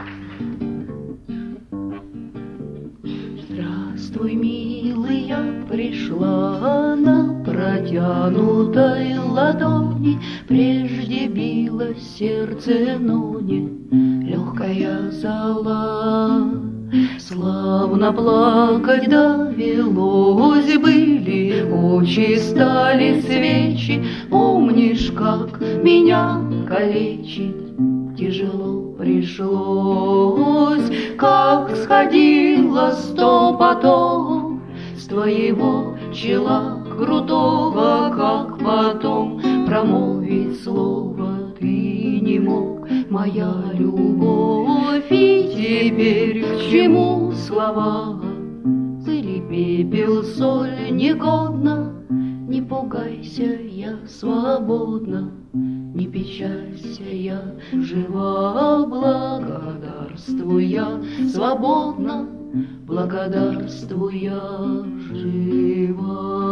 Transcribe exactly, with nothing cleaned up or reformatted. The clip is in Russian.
Здравствуй, милый, я пришла на протянутой ладони. Прежде билось сердце, но не легкая зола. Славно плакать довелось, были очи, стали свечи. Помнишь, как меня калечить тяжело пришлось, как сходила сто потов с твоего чела крутого, как потом промолвить слово ты не мог, моя любовь. И теперь к чему слова? Пыль и пепел, соль негодна. Не пугайся, я свободна, не печалься, я жива. Благодарствуй, я свободна, благодарствуй, я жива.